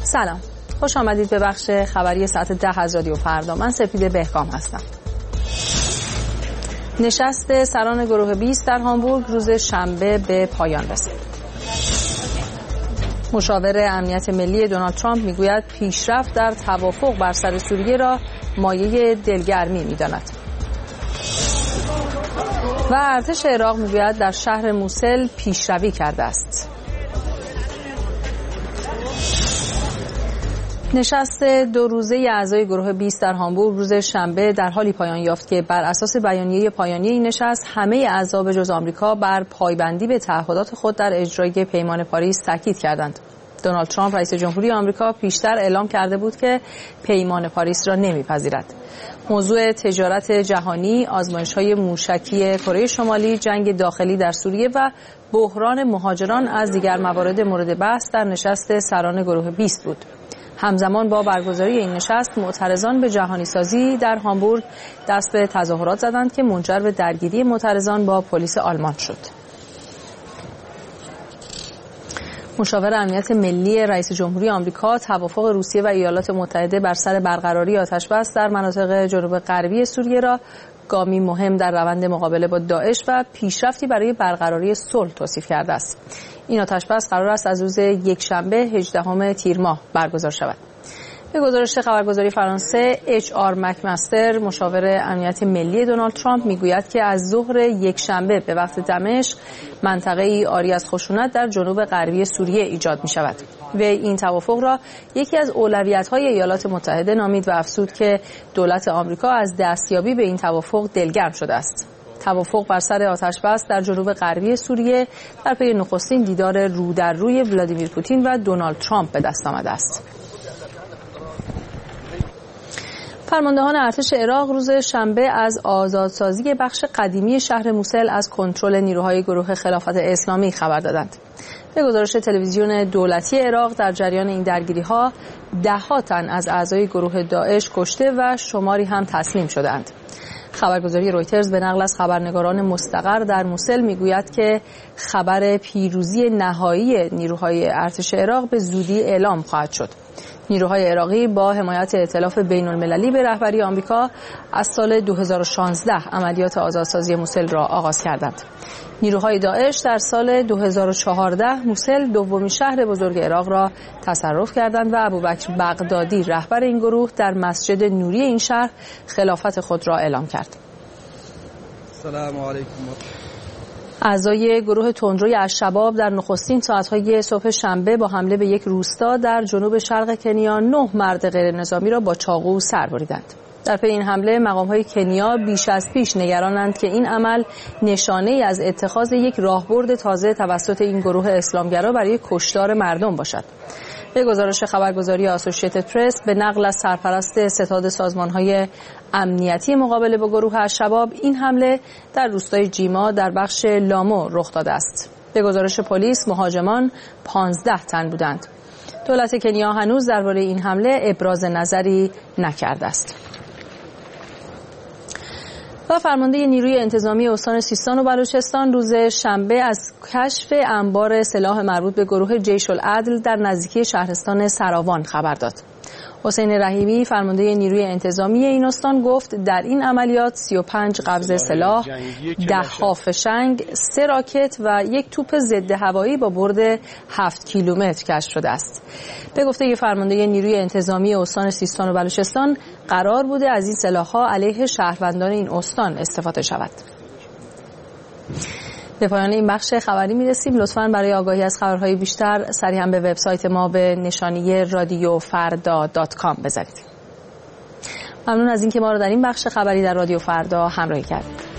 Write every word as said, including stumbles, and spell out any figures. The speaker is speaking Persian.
سلام، خوش آمدید به بخش خبری ساعت ده از رادیو فردا. من سپیده بهکام هستم. نشست سران گروه بیست در هامبورگ روز شنبه به پایان رسید. مشاور امنیت ملی دونالد ترامپ میگوید پیشرفت در توافق بر سر سوریه را مایه دلگرمی می‌داند. و ارتش عراق میگوید در شهر موسل پیشروی کرده است. نشست دو روزه اعضای گروه بیست در هامبورگ روز شنبه در حالی پایان یافت که بر اساس بیانیه پایانی این نشست همه اعضا به جز آمریکا بر پایبندی به تعهدات خود در اجرای پیمان پاریس تاکید کردند. دونالد ترامپ رئیس جمهوری آمریکا پیشتر اعلام کرده بود که پیمان پاریس را نمیپذیرد. موضوع تجارت جهانی، آزمایش‌های موشکی کره شمالی، جنگ داخلی در سوریه و بحران مهاجران از دیگر موارد مورد بحث در نشست سران گروه بیست بود. همزمان با برگزاری این نشست معترضان به جهانی سازی در هامبورگ دست به تظاهرات زدند که منجر به درگیری معترضان با پلیس آلمان شد. مشاور امنیت ملی رئیس جمهوری آمریکا توافق روسیه و ایالات متحده بر سر برقراری آتش‌بس در مناطق جنوب غربی سوریه را گامی مهم در روند مقابله با داعش و پیشرفتی برای برقراری صلح توصیف کرده است. این آتش‌بس قرار است از روز یکشنبه هجدهم تیر ماه برگزار شود. به گزارش خبرگزاری فرانسه اچ آر مکمستر، مشاور امنیت ملی دونالد ترامپ میگوید که از ظهر یکشنبه به وقت دمشق منطقه‌ای عاری از خشونت در جنوب غربی سوریه ایجاد می‌شود. وی این توافق را یکی از اولویت‌های ایالات متحده نامید و افزود که دولت آمریکا از دستیابی به این توافق دلگرم شده است. توافق بر سر آتش‌بس در جنوب غربی سوریه در پی نخستین دیدار رو در روی ولادیمیر پوتین و دونالد ترامپ به دست آمده است. فرماندهان ارتش عراق روز شنبه از آزادسازی بخش قدیمی شهر موسل از کنترل نیروهای گروه خلافت اسلامی خبر دادند. به گزارش تلویزیون دولتی عراق در جریان این درگیری‌ها ده‌ها تن از اعضای گروه داعش کشته و شماری هم تسلیم شدند. خبرگزاری رویترز به نقل از خبرنگاران مستقر در موسل میگوید که خبر پیروزی نهایی نیروهای ارتش عراق به زودی اعلام خواهد شد. نیروهای عراقی با حمایت ائتلاف بین‌المللی به رهبری آمریکا از سال دو هزار و شانزده عملیات آزادسازی موسل را آغاز کردند. نیروهای داعش در سال دو هزار و چهارده موسل دومین شهر بزرگ عراق را تصرف کردند و ابوبکر بغدادی رهبر این گروه در مسجد نوری این شهر خلافت خود را اعلام کرد. سلام علیکم. اعضای گروه تندروی الشباب در نخستین ساعت‌های صبح شنبه با حمله به یک روستا در جنوب شرق کنیا نه مرد غیر نظامی را با چاقو سر بریدند. در پی این حمله مقام‌های کنیا بیش از پیش نگرانند که این عمل نشانه‌ای از اتخاذ یک راهبرد تازه توسط این گروه اسلامگرا برای کشتار مردم باشد. به گزارش خبرگزاری آسوشیتد پرس به نقل از سرپرست ستاد سازمان‌های امنیتی مقابله با گروه الشباب، این حمله در روستای جیما در بخش لامو رخ داده است. به گزارش پلیس مهاجمان پانزده تن بودند. دولت کنیا هنوز درباره این حمله ابراز نظری نکرده است. و فرمانده نیروی انتظامی استان سیستان و بلوچستان روز شنبه از کشف انبار سلاح مربوط به گروه جیش العدل در نزدیکی شهرستان سراوان خبر داد. حسین رحیمی فرمانده نیروی انتظامی این استان گفت در این عملیات سی و پنج قبض سلاح، ده ها فشنگ، سه راکت و یک توپ ضد هوایی با برد هفت کیلومتر کشف شده است. به گفته فرمانده نیروی انتظامی استان سیستان و بلوچستان قرار بوده از این سلاح‌ها علیه شهروندان این استان استفاده شود. به پایان این بخش خبری می‌رسیم. لطفاً برای آگاهی از خبرهای بیشتر سریعاً به وبسایت ما به نشانی رادیو فردا دات کام بزنید. ممنون از اینکه ما را در این بخش خبری در رادیو فردا همراهی کردید.